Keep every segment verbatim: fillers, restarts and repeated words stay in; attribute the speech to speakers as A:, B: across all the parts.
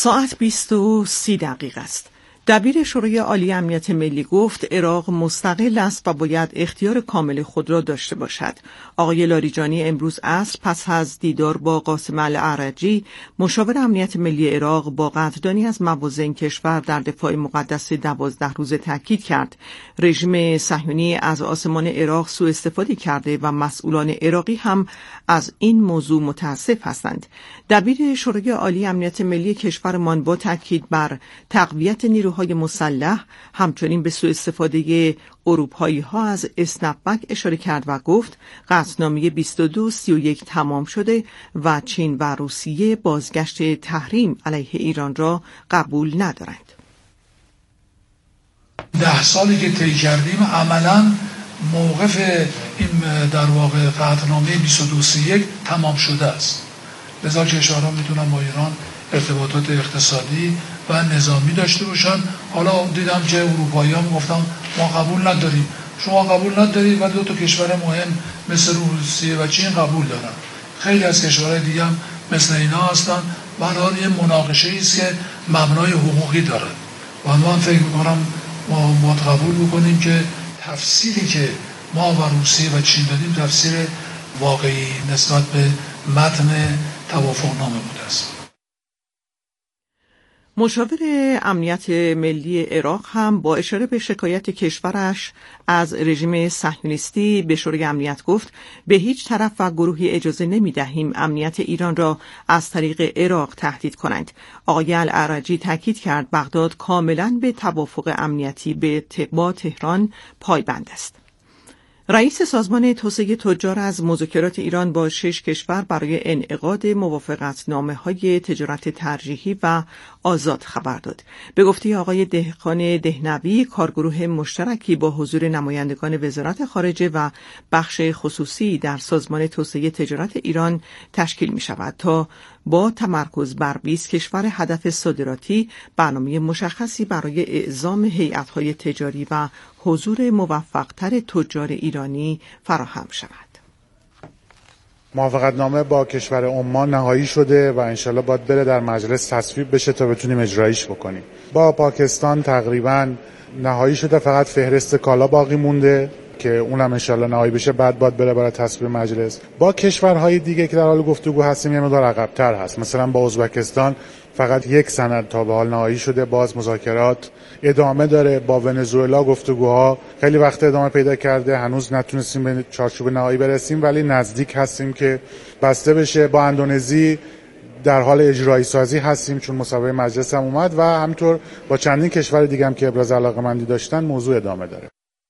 A: ساعت بیست و سی دقیقه است. دبیر شورای عالی امنیت ملی گفت عراق مستقل است و باید اختیار کامل خود را داشته باشد. آقای لاریجانی امروز عصر پس از دیدار با قاسم الاعرجی مشاور امنیت ملی عراق با قدردانی از موازین کشور در دفاع مقدس دوازده روزه تاکید کرد رژیم صهیونی از آسمان عراق سوء استفاده کرده و مسئولان عراقی هم از این موضوع متاسف هستند. دبیر شورای عالی امنیت ملی کشورمان با تاکید بر تقویت نیروهای مسلح همچنین به سوء استفاده اروپایی ها از اسنپبک اشاره کرد و گفت قطعنامه بیست و دو سی و یک تمام شده و چین و روسیه بازگشت تحریم علیه ایران را قبول ندارند.
B: ده سالی که طی کردیم عملاً موقف این در واقع قطعنامه بیست و دو سی و یک تمام شده است. لذا کشورها میتونن با ایران ارتباطات اقتصادی و نظامی داشته باشن. حالا دیدم که اروپایی ها میگفتن ما قبول نداریم. شما قبول ندارید و دو تا کشور مهم مثل روسیه و چین قبول دارن. خیلی از کشورهای دیگه هم مثل اینا هستن. برای یه مناقشه ایست که مبنای حقوقی داره و من فکر میکنم ما باید قبول بکنیم که تفسیری که ما و روسیه و چین دادیم تفسیر واقعی نسبت به متن توافقنامه بوده است.
A: مشاور امنیت ملی عراق هم با اشاره به شکایت کشورش از رژیم صهیونیستی به شورای امنیت گفت به هیچ طرف و گروهی اجازه نمی دهیم امنیت ایران را از طریق عراق تهدید کنند. آقای الاعرجی تاکید کرد بغداد کاملا به توافق امنیتی با تهران پایبند است. رئیس سازمان توسعه تجار از مذاکرات ایران با شش کشور برای انعقاد موافقتنامه‌های تجارت ترجیحی و آزاد خبر داد. به گفته آقای دهقان دهنوی، کارگروه مشترکی با حضور نمایندگان وزارت خارجه و بخش خصوصی در سازمان توسعه تجارت ایران تشکیل می شود تا با تمرکز بر بیست کشور هدف صادراتی برنامه مشخصی برای اعزام هیئت‌های تجاری و حضور موفق‌تر تجار ایرانی فراهم شود.
C: موافقتنامه با کشور عمان نهایی شده و انشالله باید بره در مجلس تصویب بشه تا بتونیم اجرایش بکنیم. با پاکستان تقریبا نهایی شده، فقط فهرست کالا باقی مونده که اونم انشالله نهایی بشه، بعد باید بره برای تصویب مجلس. با کشورهای دیگه که در حال گفتگو هستیم یه مقدار عقب‌تر هست. مثلا با ازبکستان فقط یک سند تا به حال نهایی شده، باز مذاکرات ادامه داره. با ونزوئلا گفتگوها خیلی وقت ادامه پیدا کرده، هنوز نتونستیم به چارچوب نهایی برسیم ولی نزدیک هستیم که بسته بشه. با اندونزی در حال اجرایی سازی هستیم چون مسابقه مجلس هم اومد و همینطور با چندین کشور دیگه هم که ابراز علاقه‌مندی داشتن موضوع ادامه داره.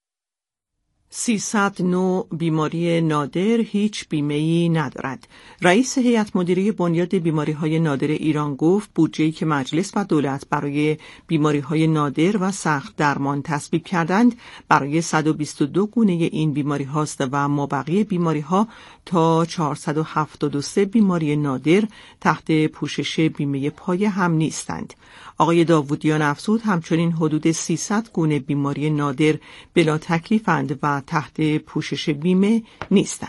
A: سیصد نوع بیماری نادر هیچ بیمه‌ای ندارد. رئیس هیئت مدیره بنیاد بیماری‌های نادر ایران گفت بودجه‌ای که مجلس و دولت برای بیماری‌های نادر و سخت درمان تصویب کردند برای صد و بیست و دو گونه این بیماری هاست و مابقی بیماری‌ها تا چهارصد و هفتاد و سه بیماری نادر تحت پوشش بیمه پایه هم نیستند. آقای داوودیان افزود همچنین حدود سیصد گونه بیماری نادر بلا تکلیفند و تحت پوشش بیمه نیستند.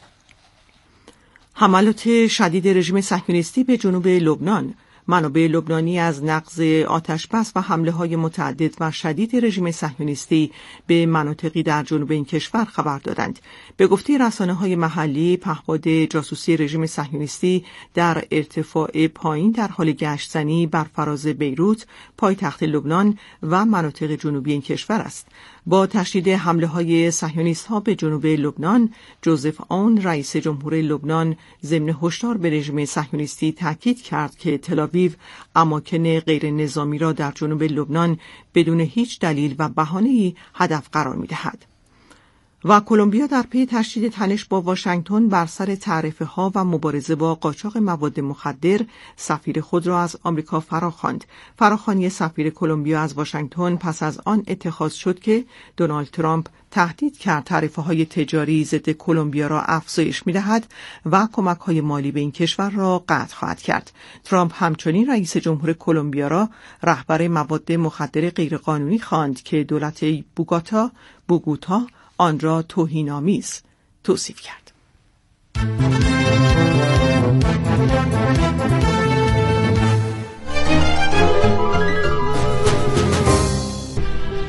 A: حملات شدید رژیم صهیونیستی به جنوب لبنان. منابع لبنانی از نقض آتشبس و حمله‌های متعدد و شدید رژیم صهیونیستی به مناطقی در جنوب این کشور خبر دادند. به گفته رسانه‌های محلی، پهپاد جاسوسی رژیم صهیونیستی در ارتفاع پایین در حال گشت‌زنی بر فراز بیروت، پایتخت لبنان و مناطق جنوبی این کشور است. با تشدید حمله‌های صهیونیست‌ها به جنوب لبنان، جوزف اون رئیس جمهور لبنان ضمن هشدار به رژیم صهیونیستی تاکید کرد که تل‌آویو اماکن غیر نظامی را در جنوب لبنان بدون هیچ دلیل و بهانه‌ای هدف قرار می‌دهد. و کلمبیا در پی تشدید تنش با واشنگتن بر سر تعرفه‌ها و مبارزه با قاچاق مواد مخدر سفیر خود را از آمریکا فراخواند. فراخوانی سفیر کلمبیا از واشنگتن پس از آن اتخاذ شد که دونالد ترامپ تهدید کرد تعرفه‌های تجاری ضد کلمبیا را افزایش می‌دهد و کمک‌های مالی به این کشور را قطع خواهد کرد. ترامپ همچنین رئیس جمهور کلمبیا را رهبر مواد مخدر غیرقانونی خواند که دولت بوگاتا بوگوتا آن را توهین‌آمیز توصیف کرد.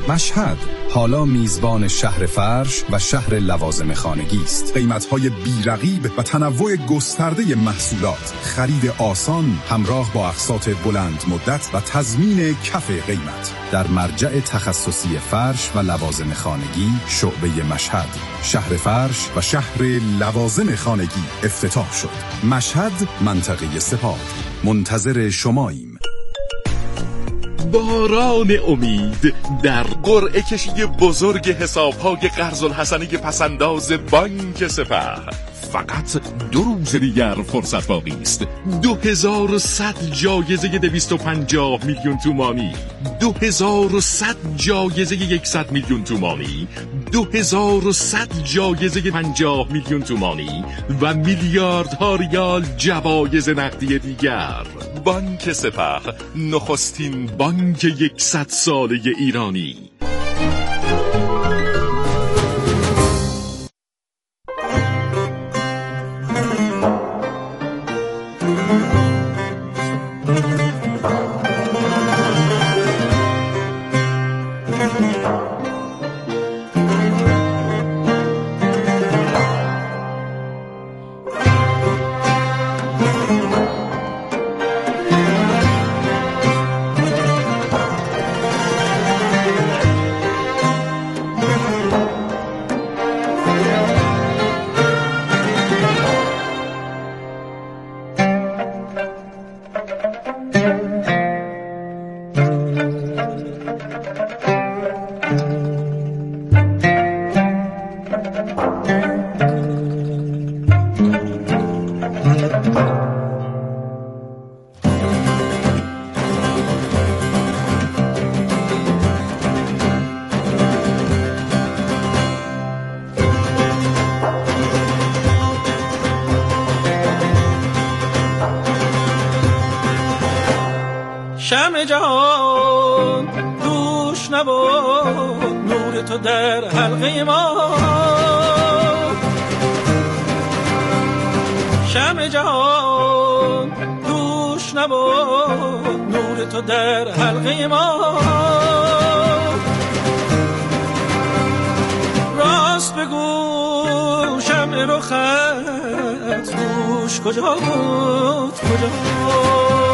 D: مشهد حالا میزبان شهر فرش و شهر لوازم خانگی است. قیمت‌های بی‌رقیب و تنوع گسترده محصولات، خرید آسان همراه با اقساط بلند مدت و تضمین کف قیمت در مرجع تخصصی فرش و لوازم خانگی شعبه مشهد. شهر فرش و شهر لوازم خانگی افتتاح شد. مشهد، منطقه سپاه. منتظر شماییم.
E: باران امید در قرعه کشی بزرگ حساب‌های قرض الحسنه پسنداز بانک سپه. فقط دو روز دیگر فرصت باقی است. دو هزار و صد جایزه دویست و پنجاه میلیون تومانی، دو هزار و صد جایزه یکصد میلیون تومانی، دو هزار و صد جایزه پنجاه میلیون تومانی و میلیاردها ریال جوایز نقدی دیگر. بانک سپه، نخستین بانک یکصد ساله ایرانی.
F: شمع جهان دوش نبود، نور تو در حلقه ما. شمع جهان دوش نبود، نور تو در حلقه ما. راست بگو شمع رو خط دوش کجا بود، کجا بود؟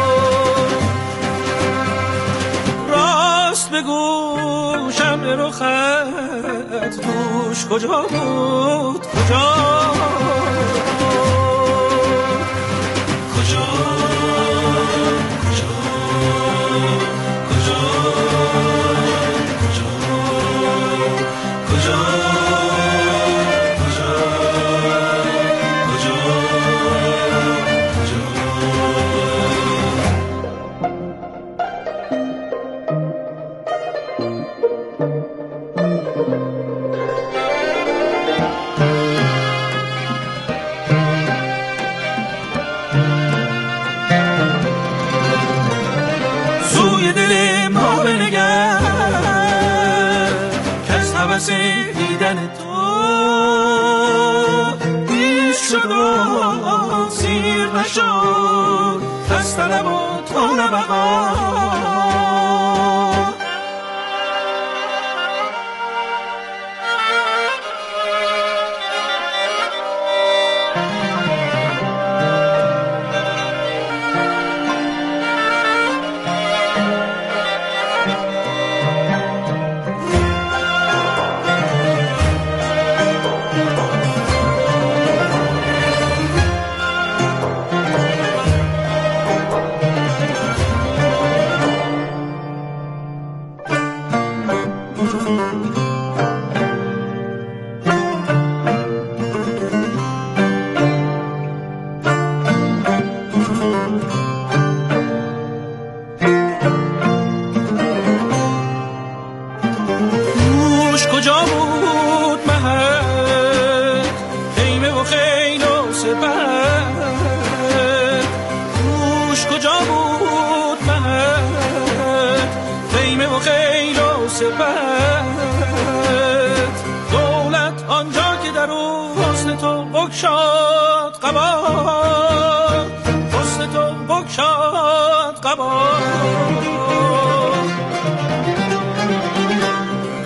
F: بگو شمع رو خط دوش کجا بود، کجا کجا کجا کجا کجا کجا دیدن تو بیش شد و سیر نشد، از طلب و تا نبقا. دولت آنجا که در او حسن تو بگشاد قبا، حسن تو بگشاد قبا.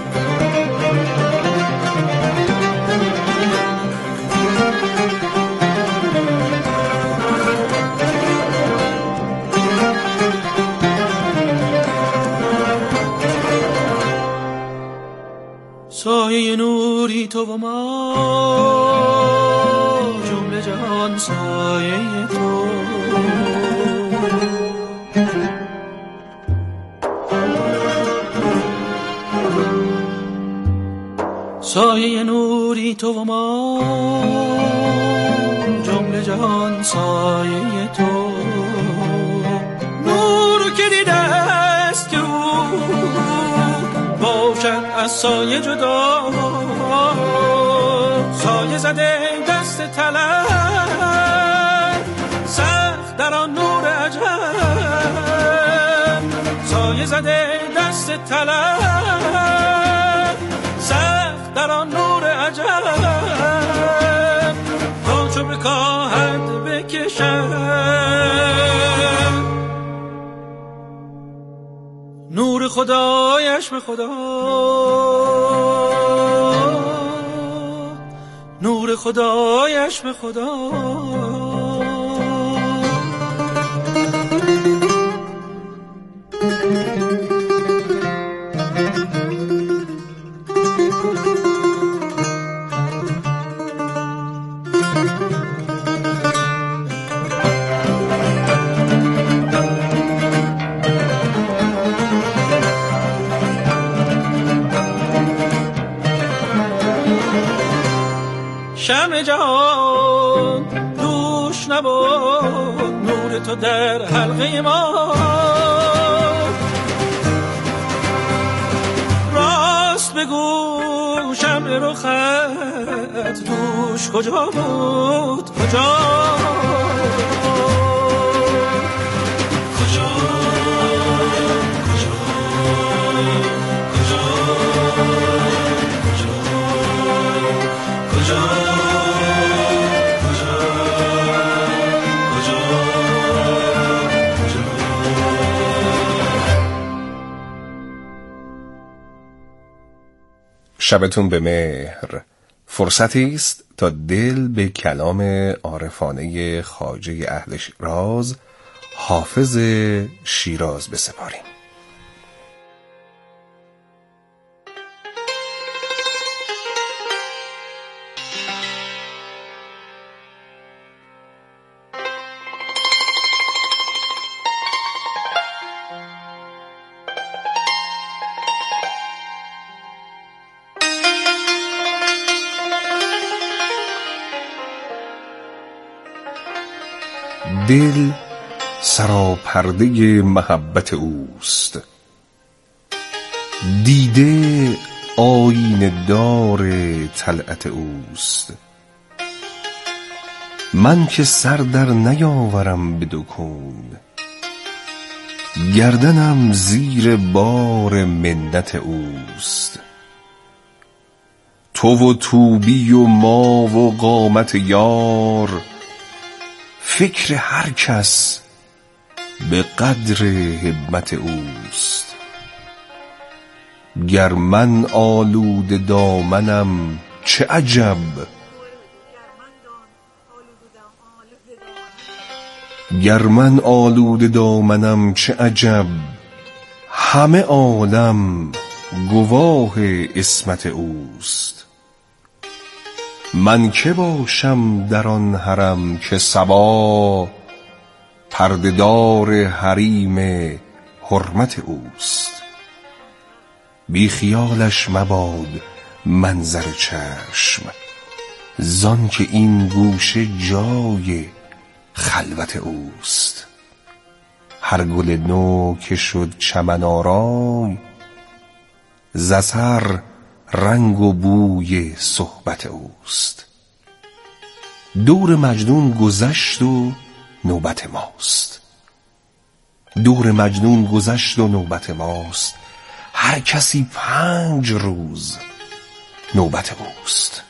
F: جمله جهان سایه تو. سایه نوری تو و ما، جمله جهان سایه تو. نور که دیده است که او باشد از سایه جدا، سایه زده دست طلب سخت در آن نور عجب، سایه زده دست طلب سخت در آن نور عجب، تا چو بکاهد بکشد نور خدایش به خدا، نور خدایش به خدا. شمع جهان دوش نبود، نور تو در حلقه ما. راست بگو شمع رخت دوش کجا بود، کجا کجا کجا کجا کجا
G: شبتون به مهر. فرصتی است تا دل به کلام عارفانه خواجه اهل شیراز حافظ شیراز بسپاریم. دل سراپرده محبت اوست، دیده آینه دار طلعت اوست. من که سر در نیاورم به دکون، گردنم زیر بار منت اوست. تو و توبی و ما و قامت یار، فکر هر کس به قدر همت اوست. گر من آلوده دامنم چه عجب، گر من آلوده دامنم چه عجب، همه عالم گواه عصمت اوست. من که باشم در آن حرم که صبا، پرده‌دار حریم حرمت اوست. بی خیالش مباد منظر چشم، زان که این گوشه جای خلوت اوست. هر گل نو که شد چمن آرای، ز اثر رنگ و بوی صحبت اوست. دور مجنون گذشت و نوبت ماست، دور مجنون گذشت و نوبت ماست. هر کسی پنج روز نوبت اوست.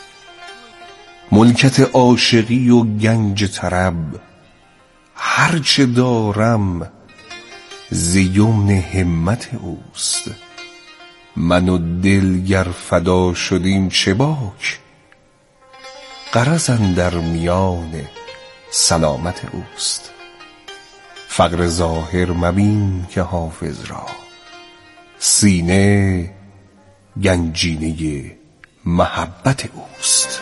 G: ملکت عاشقی و گنج طرب، هرچه دارم ز یمن همت اوست. من و دل گر فدا شدیم چه باک، غرض اندر میان سلامت اوست. فقر ظاهر مبین که حافظ را، سینه گنجینه محبت اوست.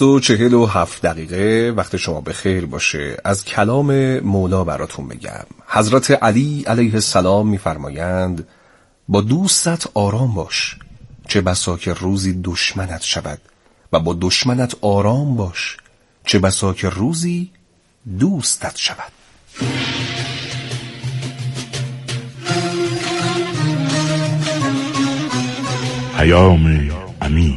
G: بیست و چهل و هفت دقیقه وقت شما به خیر باشه. از کلام مولا براتون بگم. حضرت علی علیه السلام میفرمایند با دوستت آرام باش، چه بسا که روزی دشمنت شود، و با دشمنت آرام باش، چه بسا که روزی دوستت شود.
H: پیام امیر.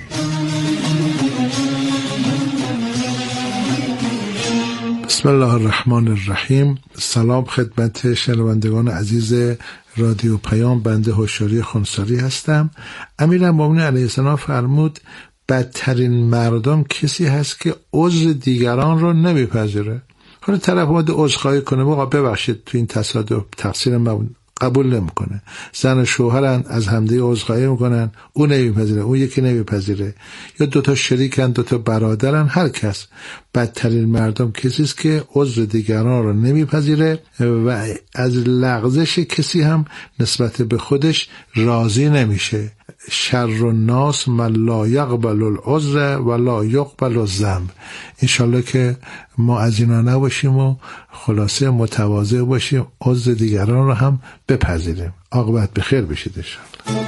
H: بسم الله الرحمن الرحیم. سلام خدمت شنوندگان عزیز رادیو پیام. بنده هوشیاری خونساری هستم. امیرالمومنین علیه السلام فرمود بدترین مردم کسی هست که عذر دیگران رو نمیپذیره. حالا طرف باید عذرخواهی کنه، آقا ببخشید تو این تصادف تقصیر من، قبول نمیکنه. زن و شوهرن از همدیگه عذرخواهی میکنن، اون نمیپذیره، اون یکی نمیپذیره. یا دوتا شریکن، دوتا برادرن، هر کس. بدترین مردم کسی است که عذر دیگران رو نمیپذیره و از لغزش کسی هم نسبت به خودش راضی نمیشه. شر الناس من لا یقبل العذر و لا یقبل الذنب. انشالله که ما از اینا نباشیم و خلاصه متواضع باشیم، عذر دیگران رو هم بپذیریم. عاقبت بخیر بشید انشالله.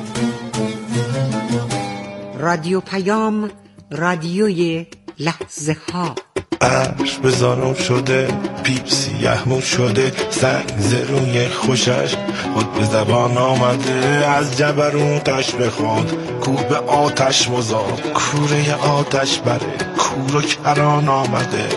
I: رادیو پیام، رادیوی لحظه ها.
J: عرش به زانو شده، پیپسی یحمو شده، سنگ زروی خوشش خود به زبان آمده. از جبروتش بخواد کوه به آتش مزاد، کوره آتش بره کور و کران آمده.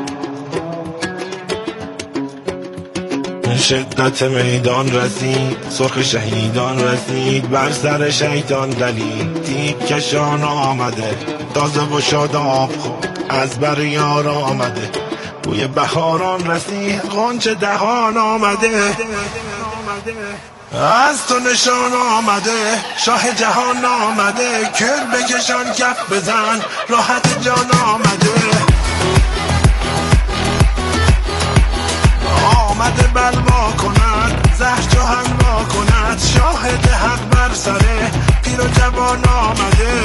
J: شدت میدان رسید، سرخ شهیدان رسید، بر سر شیطان دلید تیک کشان آمده. تازه و شاداب خود از بر یار آمده، بوی بهاران رسید غنچه دهان آمده. از تو نشان آمده، شاه جهان آمده، کر بکشان کف بزن راحت جان آمده. آمده بلوا کند، زهر جهان ما کند، شاهد حق بر سره پیر و جوان آمده.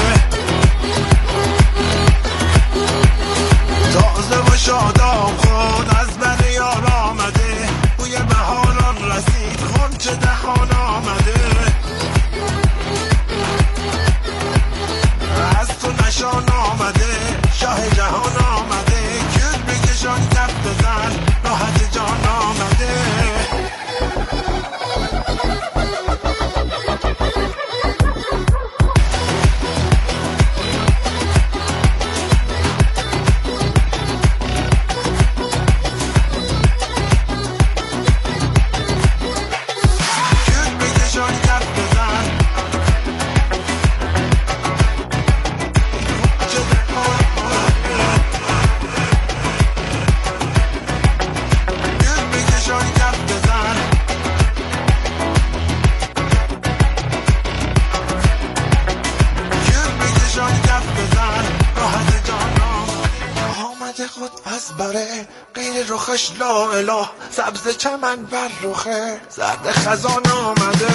J: تازه و شاداب خود از بر یار آمده، بوی بهاران رسید غنچه دهان آمده. از تو نشان آمده، شاه جهان آمده، کل بکشان کف بزن راحت جان آمده. رخش لا اله، سبز چمن بر رخه، زرد خزان آمده.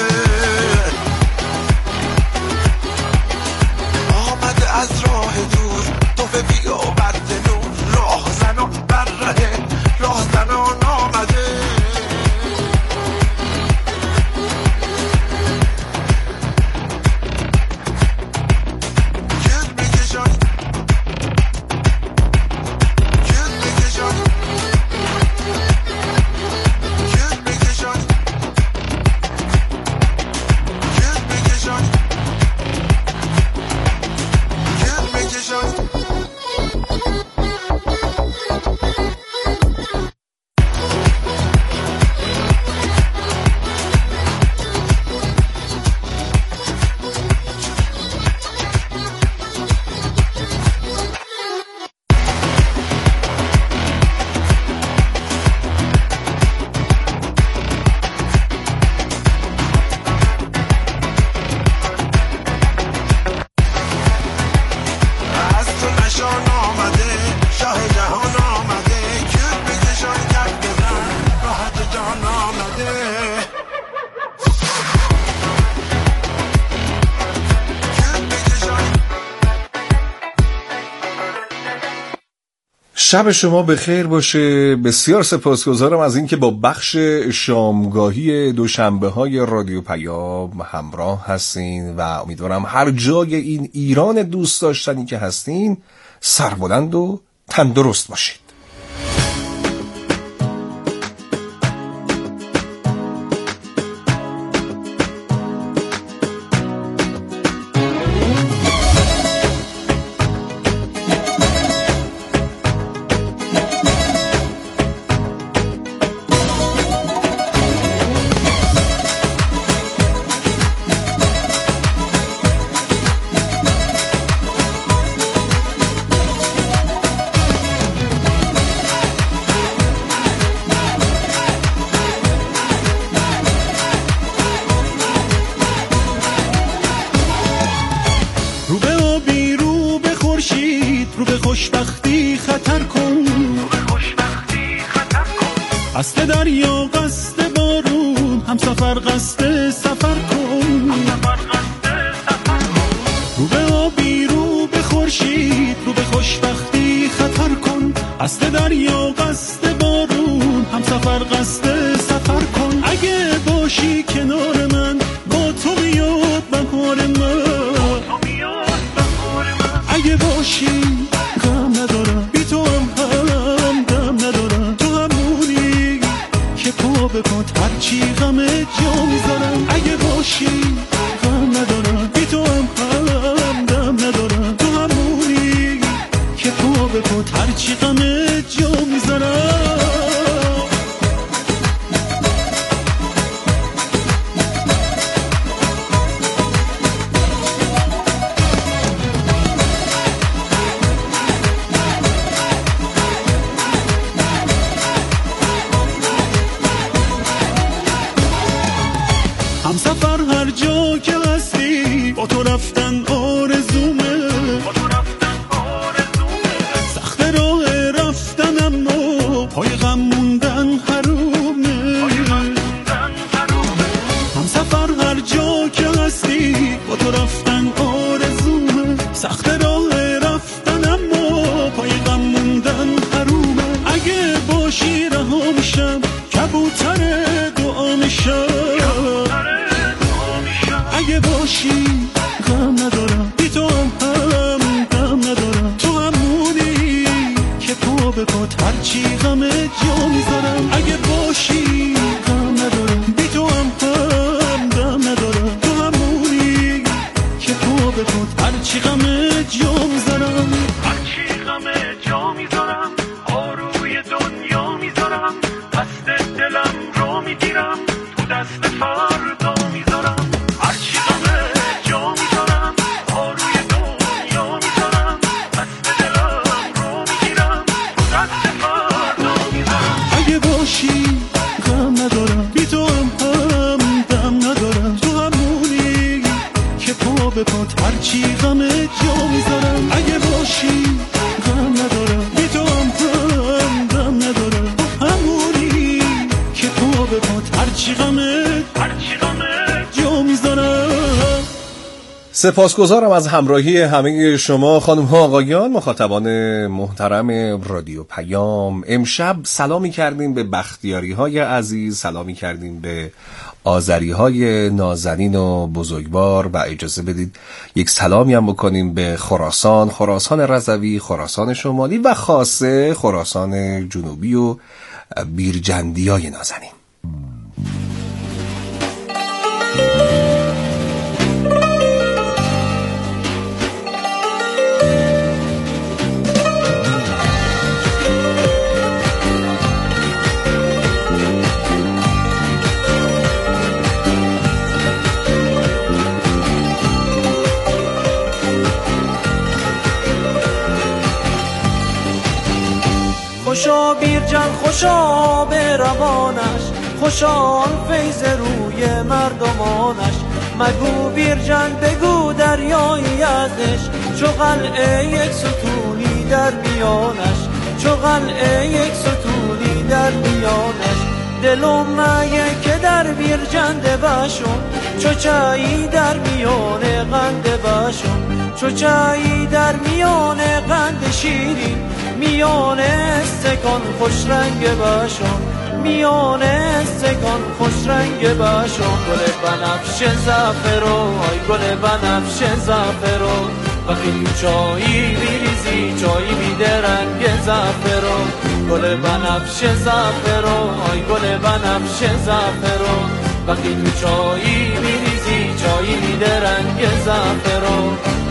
J: آمده از راه دور، توفه بی و برد نور، راه زنان بر ره، راه زنان آمده.
G: شب شما بخیر باشه. بسیار سپاسگزارم از اینکه با بخش شامگاهی دوشنبه های رادیو پیام همراه هستین و امیدوارم هر جای این ایران دوست داشتنی که هستین سربلند و تندرست باشید.
F: قصد دریا قصد بارون همسفر قصد سفر کن رو به آبی رو به خورشید رو به خوشبختی خطر کن قصد دریا قصد بارون همسفر قصد سفر کن اگه باشی کنار من با تو بیاد بهار من اگه باشی غم ندارم بی تو هم هم غم ندارم تو همونی که پا بکن هرچی غم جا میذارم اگه باشی غم ندارم بی تو هم هم غم ندارم تو همونی که پا بکن هرچی غم جا میذارم همسفر هر جا که هستی با تو رفتن آرزومه سخت راه رفتن اما پای غم موندن حرومه همسفر هر جا که هستی با تو رفتن آرزومه سخت راه رفتن اما پای غم موندن حرومه اگه باشی رها میشم کبوتر دعا میشم اگه باشی غم ندارم بی تو هم هم غم ندارم تو همونی که پا بکن هرچی غم جا میذارم اگه باشی غم ندارم بی تو هم هم غم ندارم تو همونی که پا بکن هرچی غم جا میذارم هرچی غم جا میذارم آروی دنیا میذارم دست دلم رو میگیرم تو دست فردا میذارم هرچی غم جا میذارم اگه باشی غم ندارم بی تو هم هم غم ندارم همونی که تو بپاد هرچی غم هرچی غم جا میذارم.
G: سپاسگزارم از همراهی همه شما خانم ها آقایان مخاطبان محترم رادیو پیام. امشب سلامی کردیم به بختیاری های عزیز، سلامی کردیم به آذری های نازنین و بزرگوار و اجازه بدید یک سلامی هم بکنیم به خراسان، خراسان رضوی، خراسان شمالی و خاصه خراسان جنوبی و بیرجندی های نازنین.
F: خوشا بیرجن خوشا به روانش خوشا فیض روی مردمانش مگو بیرجن بگو دریایی ازش چو قلعه یک ستونی در میانش چو قلعه یک ستونی در میانش دلم مگه که در بیرجنده باشم چو چایی در میانه قنده باشم چو چایی در میانه قند شیرین میانه استکان خوش رنگ بشان، میان استکان خوش رنگ بشان. گل بنفشه زعفرو، آی گل بنفشه زعفرو، وقتی تو چایی میریزی چایی میده رنگ زعفرو. گل بنفشه زعفرو، آی گل بنفشه زعفرو، وقتی تو چایی میریزی چایی میده رنگ زعفرو.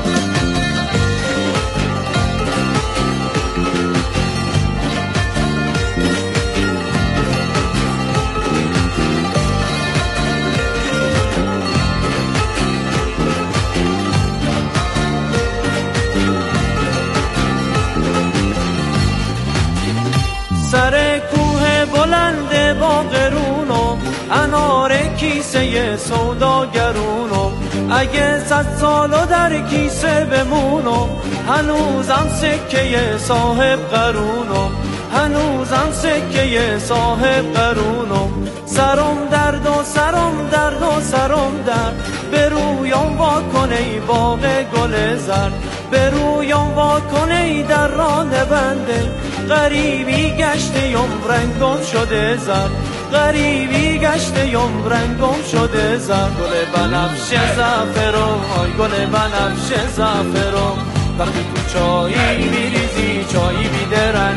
F: سر کوه بلند با قرونم انار کیسه سوداگرونم، اگه صد سالو در کیسه بمونم هنوزم سکه صاحب قرونم، هنوزم سکه صاحب قرونم. سرم درد و سرم درد و سرم درد، به رویم وا کنه ای باغ گل زرد، به رویم وا کنه ای در راه بنده. غریبی گشته یم رنگم شده زرد، غریبی گشته یم رنگم شده زرد. گل بنفشه زعفرو، آی گل بنفشه زعفرو، وقتی تو چایی میریزی چایی میده رنگ